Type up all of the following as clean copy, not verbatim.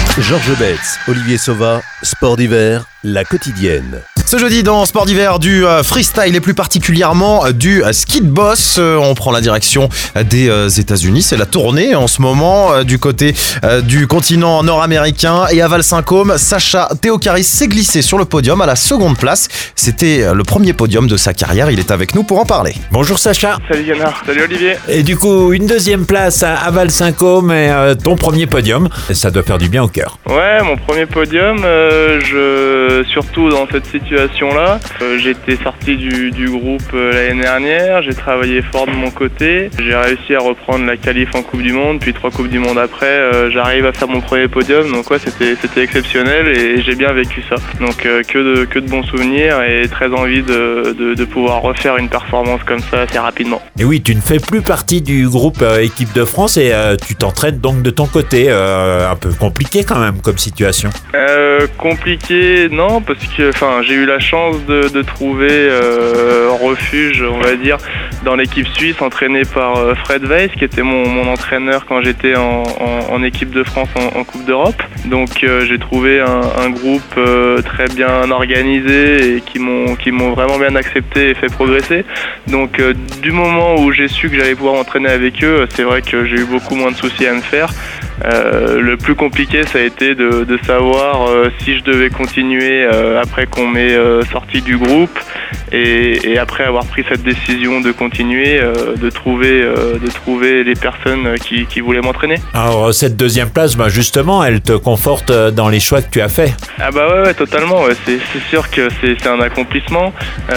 Georges Betz, Olivier Sauva, Sport d'hiver, la quotidienne. Ce jeudi dans Sport d'hiver, du freestyle et plus particulièrement du ski de boss. On prend la direction des États-Unis. C'est la tournée en ce moment du côté du continent nord-américain. Et à Val-Saint-Côme, Sacha Theocaris s'est glissé sur le podium à la seconde place. C'était le premier podium de sa carrière. Il est avec nous pour en parler. Bonjour Sacha. Salut Guenard, salut Olivier. Et du coup, une deuxième place à Val-Saint-Côme et ton premier podium. Ça doit faire du bien au cœur. Ouais, mon premier podium, surtout dans cette situation-là, j'étais sorti du groupe l'année dernière, j'ai travaillé fort de mon côté, j'ai réussi à reprendre la qualif en Coupe du Monde, puis 3 Coupes du Monde après, j'arrive à faire mon premier podium, donc ouais, c'était exceptionnel et j'ai bien vécu ça. Donc que de bons souvenirs et très envie de pouvoir refaire une performance comme ça assez rapidement. Et oui, tu ne fais plus partie du groupe équipe de France et tu t'entraînes donc de ton côté, un peu compliqué quand même comme situation. Compliqué, non, parce que j'ai eu la chance de trouver refuge, on va dire, dans l'équipe suisse, entraînée par Fred Weiss, qui était mon entraîneur quand j'étais en équipe de France en Coupe d'Europe. Donc j'ai trouvé un groupe très bien organisé et qui m'ont vraiment bien accepté et fait progresser. Donc du moment où j'ai su que j'allais pouvoir m'entraîner avec eux, c'est vrai que j'ai eu beaucoup moins de soucis à me faire. Le plus compliqué, ça a été de savoir si je devais continuer après qu'on m'ait sorti du groupe et après avoir pris cette décision de continuer, de trouver les personnes qui voulaient m'entraîner. Alors cette deuxième place, justement, elle te conforte dans les choix que tu as faits. Ah bah ouais, totalement. Ouais. C'est sûr que c'est un accomplissement.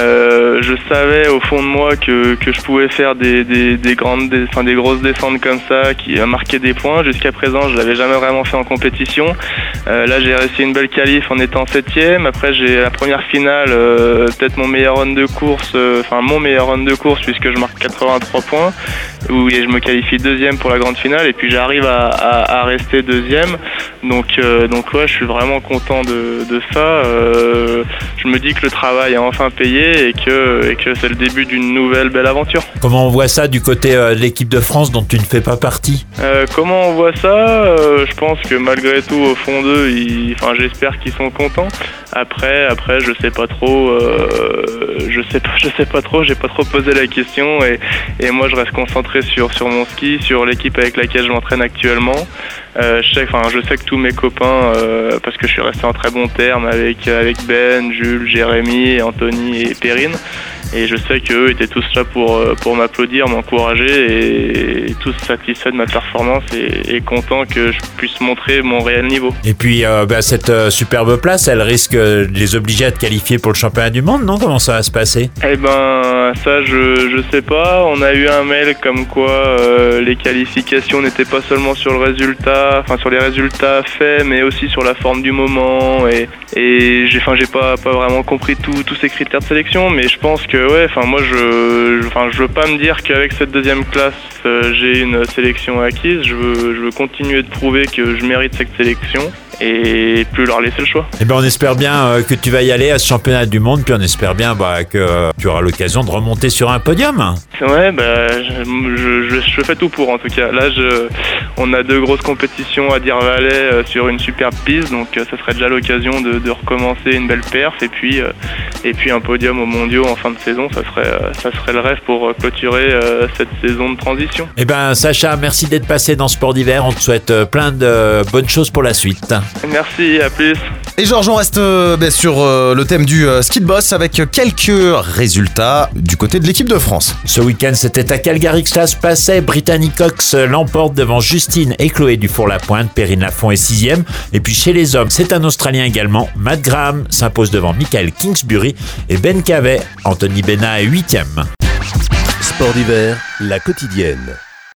Je savais au fond de moi que je pouvais faire des grosses descentes comme ça qui marquaient des points. Jusqu'à présent, je l'avais jamais vraiment fait en compétition. Là, j'ai réussi une belle qualif en étant 7e. Après, j'ai la première finale, peut-être mon meilleur run de course, puisque je marque 83 points, où je me qualifie 2e pour la grande finale, et puis j'arrive à rester 2e. Donc ouais, je suis vraiment content de ça. Je me dis que le travail a enfin payé et que c'est le début d'une nouvelle belle aventure. Comment on voit ça du côté de l'équipe de France dont tu ne fais pas partie ? Comment on voit ça ? Je pense que malgré tout, au fond d'eux, j'espère qu'ils sont contents. Après, je sais pas trop. J'ai pas trop posé la question et moi je reste concentré sur mon ski, sur l'équipe avec laquelle je m'entraîne actuellement. Je sais que tous mes copains, parce que je suis resté en très bons termes avec Ben, Jules, Jérémy, Anthony et Perrine. Et je sais qu'eux étaient tous là pour m'applaudir, m'encourager et tous satisfaits de ma performance et contents que je puisse montrer mon réel niveau. Et puis cette superbe place, elle risque de les obliger à te qualifier pour le championnat du monde, non ? Comment ça va se passer ? Eh ben ça je sais pas. On a eu un mail comme quoi les qualifications n'étaient pas seulement sur sur les résultats faits, mais aussi sur la forme du moment et j'ai pas vraiment compris tous ces critères de sélection, mais je pense que moi je veux pas me dire qu'avec cette deuxième classe j'ai une sélection acquise. Je veux continuer de prouver que je mérite cette sélection et plus leur laisser le choix. Eh ben on espère bien que tu vas y aller à ce championnat du monde, puis on espère bien que tu auras l'occasion de remonter sur un podium. Ouais, je fais tout pour en tout cas. Là, on a 2 grosses compétitions à Deer-Valais sur une superbe piste, donc ça serait déjà l'occasion de recommencer une belle perf et puis un podium aux mondiaux en fin de saison. Ça serait le rêve pour clôturer cette saison de transition. Eh ben Sacha, merci d'être passé dans Sport d'hiver. On te souhaite plein de bonnes choses pour la suite. Merci, à plus. Et Georges, on reste sur le thème du ski de boss avec quelques résultats du côté de l'équipe de France. Ce week-end, c'était à Calgary que cela se passait. Brittany Cox l'emporte devant Justine et Chloé Dufour-Lapointe. Perrine Lafont est 6e. Et puis chez les hommes, c'est un Australien également. Matt Graham s'impose devant Michael Kingsbury et Ben Cavet. Anthony Bena est 8e. Sport d'hiver, la quotidienne.